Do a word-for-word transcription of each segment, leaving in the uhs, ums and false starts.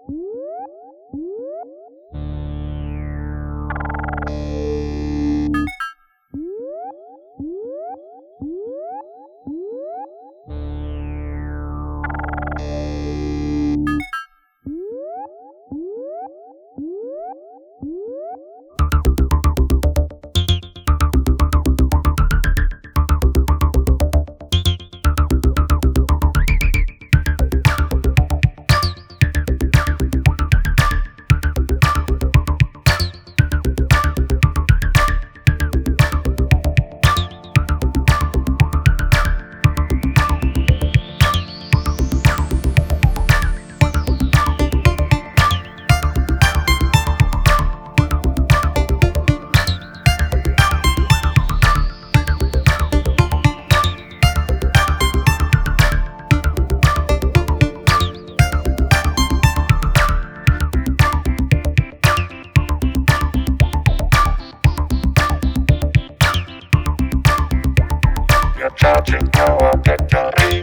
Charging our battery,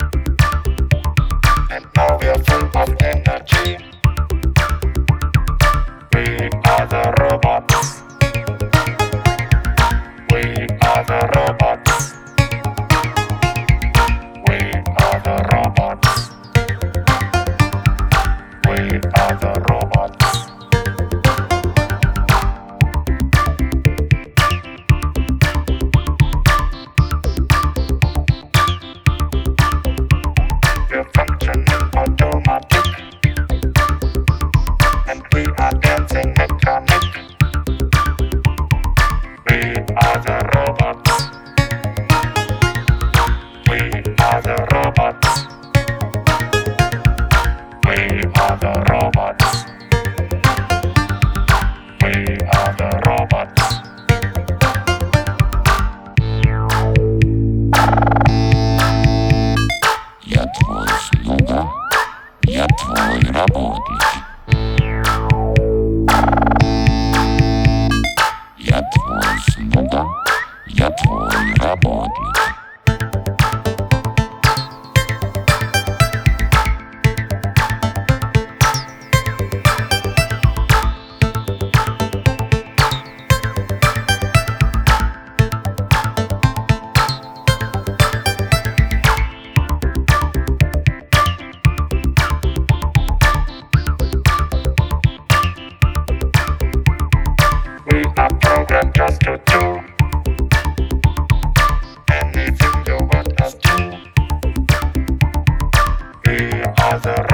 and now we're full of energy. We are the robots. We are the robots. We are the robots. We are the robots. We're functioning automatic, and we are dancing mechanic. We are the robots. We are the robots. We are the robots. We are the robots. Я твой слуга, я твой работник. Я твой слуга, я твой работник. We are programmed just to do anything you want us to. We are the